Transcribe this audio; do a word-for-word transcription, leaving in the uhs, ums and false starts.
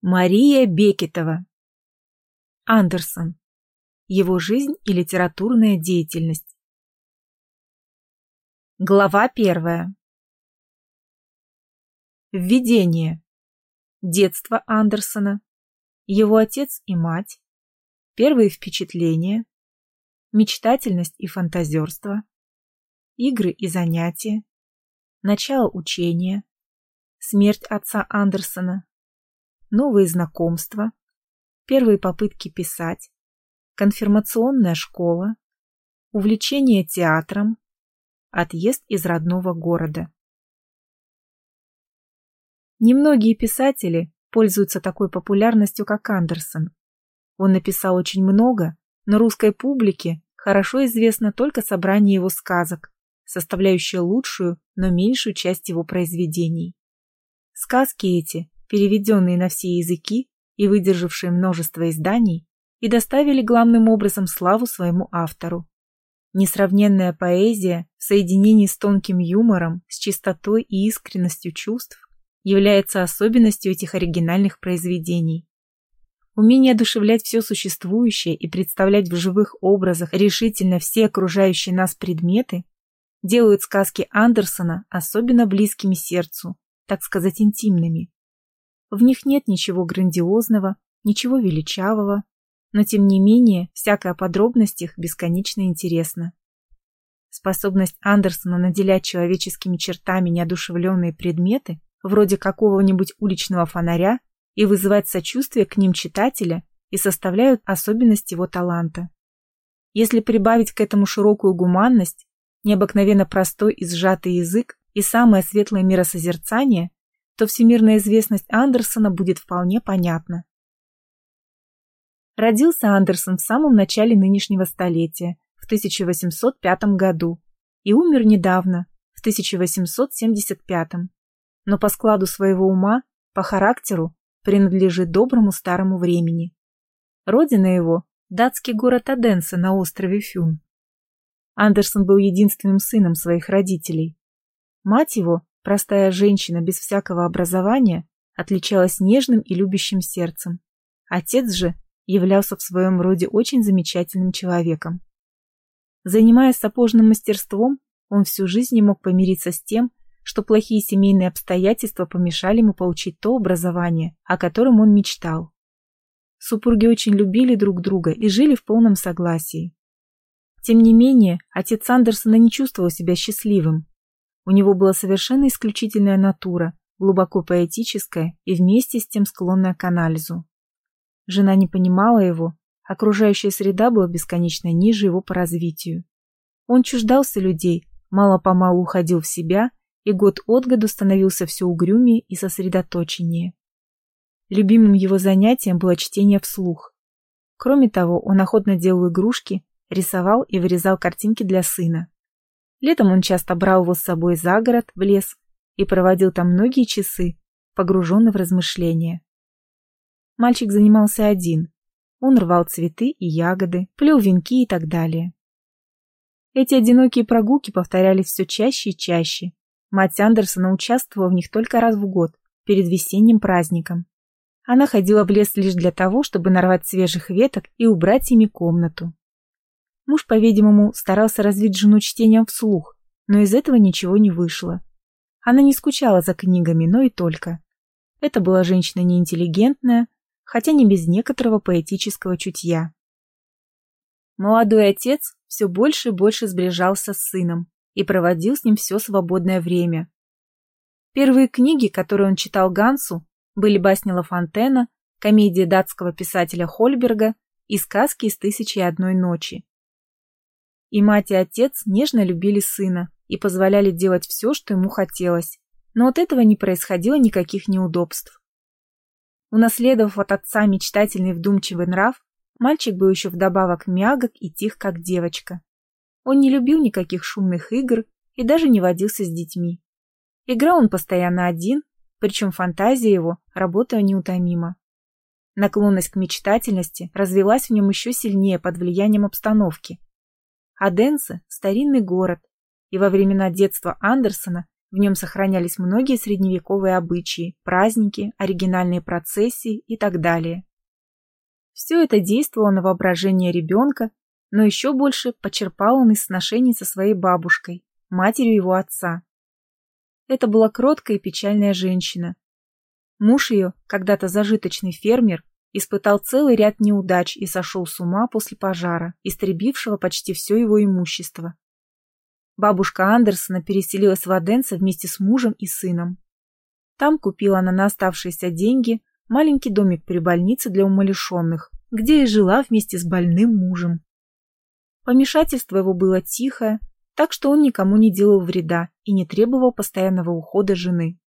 Мария Бекетова. Андерсон. Его жизнь и литературная деятельность. Глава первая. Введение. Детство Андерсона. Его отец и мать. Первые впечатления. Мечтательность и фантазерство. Игры и занятия. Начало учения. Смерть отца Андерсона. Новые знакомства. Первые попытки писать. Конфирмационная школа. Увлечение театром. Отъезд из родного города. Немногие писатели пользуются такой популярностью, как Андерсон. Он написал очень много, но русской публике хорошо известно только собрание его сказок, составляющее лучшую, но меньшую часть его произведений. Сказки эти, переведенные на все языки и выдержавшие множество изданий, и доставили главным образом славу своему автору. Несравненная поэзия в соединении с тонким юмором, с чистотой и искренностью чувств является особенностью этих оригинальных произведений. Умение одушевлять все существующее и представлять в живых образах решительно все окружающие нас предметы делают сказки Андерсона особенно близкими сердцу, так сказать, интимными. В них нет ничего грандиозного, ничего величавого, но тем не менее всякая подробность их бесконечно интересна. Способность Андерсона наделять человеческими чертами неодушевленные предметы, вроде какого-нибудь уличного фонаря, и вызывать сочувствие к ним читателя, и составляют особенность его таланта. Если прибавить к этому широкую гуманность, необыкновенно простой и сжатый язык и самое светлое миросозерцание, то всемирная известность Андерсона будет вполне понятна. Родился Андерсон в самом начале нынешнего столетия, в тысяча восемьсот пятом году, и умер недавно, в тысяча восемьсот семьдесят пятом, но по складу своего ума, по характеру, принадлежит доброму старому времени. Родина его – датский город Оденсе на острове Фюн. Андерсон был единственным сыном своих родителей. Мать его, простая женщина без всякого образования, отличалась нежным и любящим сердцем. Отец же являлся в своем роде очень замечательным человеком. Занимаясь сапожным мастерством, он всю жизнь не мог помириться с тем, что плохие семейные обстоятельства помешали ему получить то образование, о котором он мечтал. Супруги очень любили друг друга и жили в полном согласии. Тем не менее, отец Андерсона не чувствовал себя счастливым. У него была совершенно исключительная натура, глубоко поэтическая и вместе с тем склонная к анализу. Жена не понимала его, окружающая среда была бесконечно ниже его по развитию. Он чуждался людей, мало-помалу уходил в себя и год от году становился все угрюмее и сосредоточеннее. Любимым его занятием было чтение вслух. Кроме того, он охотно делал игрушки, рисовал и вырезал картинки для сына. Летом он часто брал его с собой за город, в лес, и проводил там многие часы, погруженный в размышления. Мальчик занимался один. Он рвал цветы и ягоды, плел венки и так далее. Эти одинокие прогулки повторялись все чаще и чаще. Мать Андерсона участвовала в них только раз в год, перед весенним праздником. Она ходила в лес лишь для того, чтобы нарвать свежих веток и убрать ими комнату. Муж, по-видимому, старался развить жену чтением вслух, но из этого ничего не вышло. Она не скучала за книгами, но и только. Это была женщина неинтеллигентная, хотя не без некоторого поэтического чутья. Молодой отец все больше и больше сближался с сыном и проводил с ним все свободное время. Первые книги, которые он читал Гансу, были басни Ла Фонтена, комедия датского писателя Хольберга и сказки из «Тысячи и одной ночи». И мать, и отец нежно любили сына и позволяли делать все, что ему хотелось, но от этого не происходило никаких неудобств. Унаследовав от отца мечтательный вдумчивый нрав, мальчик был еще вдобавок мягок и тих, как девочка. Он не любил никаких шумных игр и даже не водился с детьми. Играл он постоянно один, причем фантазия его работала неутомимо. Наклонность к мечтательности развилась в нем еще сильнее под влиянием обстановки. Оденсе – старинный город, и во времена детства Андерсона В нем сохранялись многие средневековые обычаи, праздники, оригинальные процессии и так далее. Все это действовало на воображение ребенка, но еще больше почерпал он из сношений со своей бабушкой, матерью его отца. Это была кроткая и печальная женщина. Муж ее, когда-то зажиточный фермер, испытал целый ряд неудач и сошел с ума после пожара, истребившего почти все его имущество. Бабушка Андерсона переселилась в Оденсе вместе с мужем и сыном. Там купила она на оставшиеся деньги маленький домик при больнице для умалишенных, где и жила вместе с больным мужем. Помешательство его было тихое, так что он никому не делал вреда и не требовал постоянного ухода жены.